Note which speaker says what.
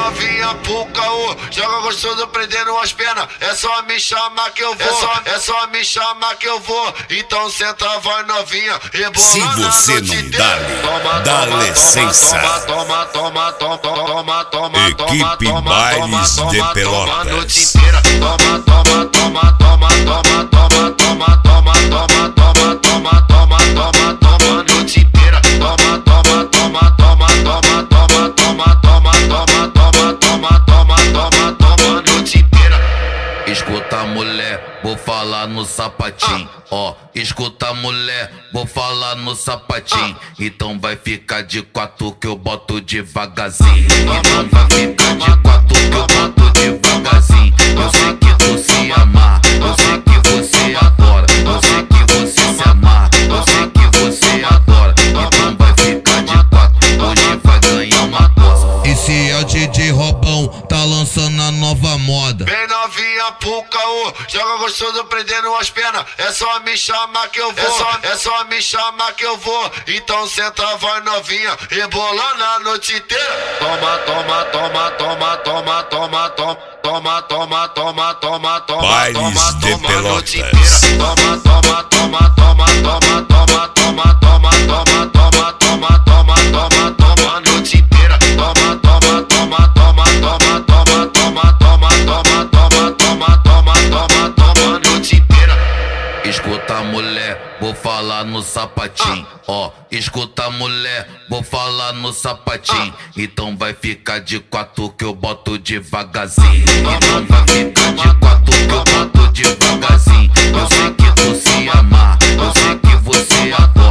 Speaker 1: novinha pro caô, joga gostoso prendendo as penas. É só me chamar que eu vou, é só me chamar que eu vou. Então senta, vai novinha,
Speaker 2: se você não dá licença. Equipe Bailes de Pelotas.
Speaker 3: Escuta mulher, vou falar no sapatinho, ó. Escuta mulher, vou falar no sapatinho. Então vai ficar de quatro que eu boto devagarzinho. Então vai ficar de quatro que eu boto devagarzinho. Eu sei que tu se amar, eu sei que você adora. Eu sei que você se amar, eu sei que você adora. Então vai ficar de quatro, hoje vai ganhar uma coisa.
Speaker 4: Esse é o DJ Robão, tá lançando a nova moda.
Speaker 1: Bem novinha pro caô, joga gostoso prendendo as penas. É só me chamar que eu vou, é só me chamar que eu vou. Então senta, vai novinha, rebolando a noite inteira. Toma, toma, toma, toma, toma, toma, toma, toma, toma, toma, toma, toma,
Speaker 2: Bailes de Pelotas.
Speaker 1: Toma, toma, toma, toma, toma, toma, toma, toma, toma, toma, toma, toma, toma, toma, a noite inteira. Toma, toma, toma, toma, toma, toma, toma, toma, toma, toma, toma, toma, toma, toma, a noite inteira.
Speaker 3: Escuta mulher, vou falar no sapatinho, ó. Escuta mulher, vou falar no sapatinho. Então vai ficar de quatro que eu boto devagarzinho. Então vai ficar de quatro que eu boto devagarzinho. Eu sei que tu se amar, eu sei que você adora.